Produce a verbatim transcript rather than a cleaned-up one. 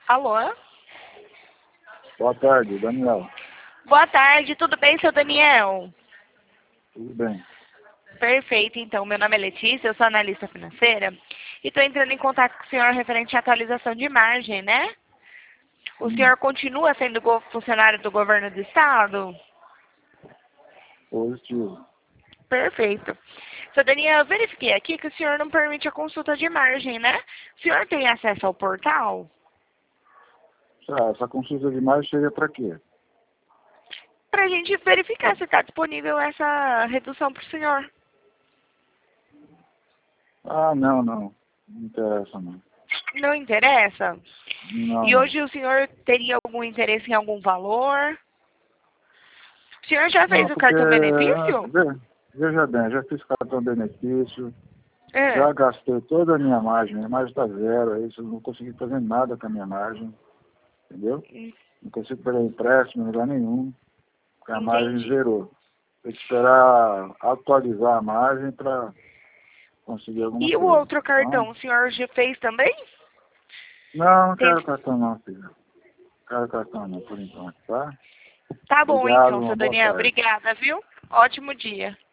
Alô? Boa tarde, Daniel. Boa tarde, tudo bem, seu Daniel? Tudo bem? Perfeito, então. Meu nome é Letícia, eu sou analista financeira e estou entrando em contato com o senhor referente à atualização de margem, né? O Sim, senhor continua sendo go- funcionário do governo do estado? positivo. Perfeito. Seu Daniel, eu verifiquei aqui que o senhor não permite a consulta de margem, né? O senhor tem acesso ao portal? Ah, essa consulta de margem chega para quê? Para a gente verificar se está disponível essa redução para o senhor. Ah, não, não. Não interessa, não. Não interessa? Não, E não. hoje o senhor teria algum interesse em algum valor? O senhor já fez Não, o porque, cartão ah, benefício? ve- veja bem, já fiz cartão benefício, É. já gastei toda a minha margem, minha margem está zero, é isso, eu não consegui fazer nada com a minha margem, entendeu? Não consigo pegar empréstimo em lugar nenhum, porque a margem Entendi. zerou. Tem que esperar atualizar a margem para conseguir alguma E o coisa. outro Então, cartão, o senhor já fez também? não, não Tem... quero cartão não, filho. Quero cartão não, por enquanto, tá? Tá bom Obrigado, então, uma seu boa Daniel. tarde. Obrigada, viu? Ótimo dia.